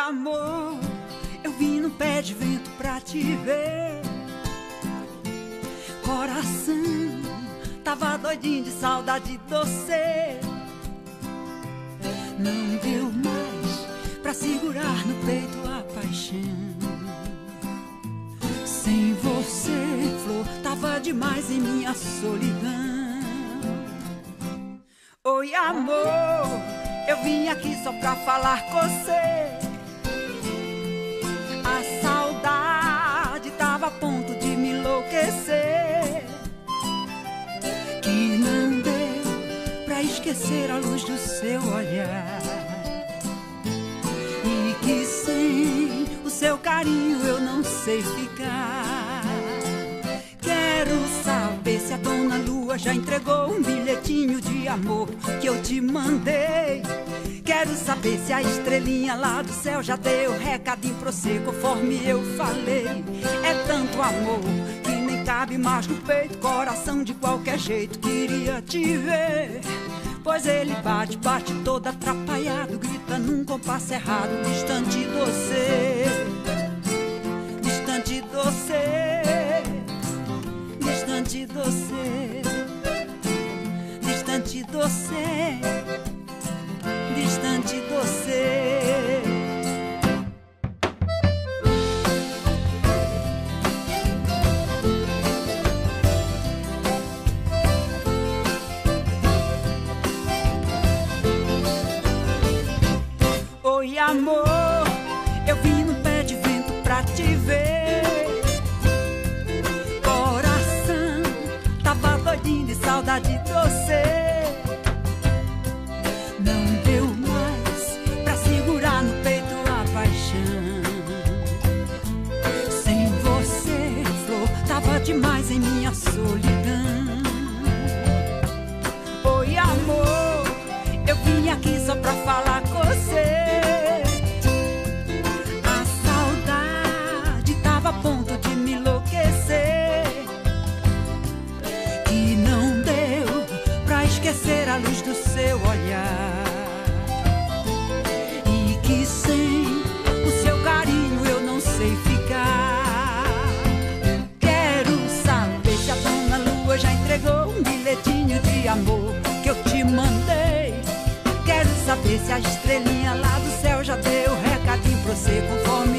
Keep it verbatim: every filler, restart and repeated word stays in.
amor, eu vim no pé de vento pra te ver. Coração tava doidinho de saudade de você. Não deu mais pra segurar no peito a paixão. Sem você, flor, tava demais em minha solidão. Oi, amor, eu vim aqui só pra falar com você. A saudade tava a ponto de me enlouquecer. Que não deu pra esquecer a luz do seu olhar. E que sem o seu carinho eu não sei ficar. Quero saber se a dona Lua já entregou um bilhetinho de amor que eu te mandei. Quero saber se a estrelinha lá do céu já deu recadinho pra você conforme eu falei. É tanto amor que nem cabe mais no peito. Coração de qualquer jeito queria te ver. Pois ele bate, bate todo atrapalhado, grita num compasso errado, distante de você, distante de você, distante de você, distante de você, distante de você. Oi, amor, eu vim no pé de vento pra te ver. Coração tava doidinho de saudade de você. Não deu mais pra segurar no peito a paixão. Sem você, flor, tava demais em minha solidão. Oi, amor, eu vim aqui só pra falar com você. A ponto de me enlouquecer. Que não deu pra esquecer a luz do seu olhar. E que sem o seu carinho eu não sei ficar. Quero saber se a dona Lua já entregou um bilhetinho de amor que eu te mandei. Quero saber se a estrelinha lá do céu já deu recadinho pra você conforme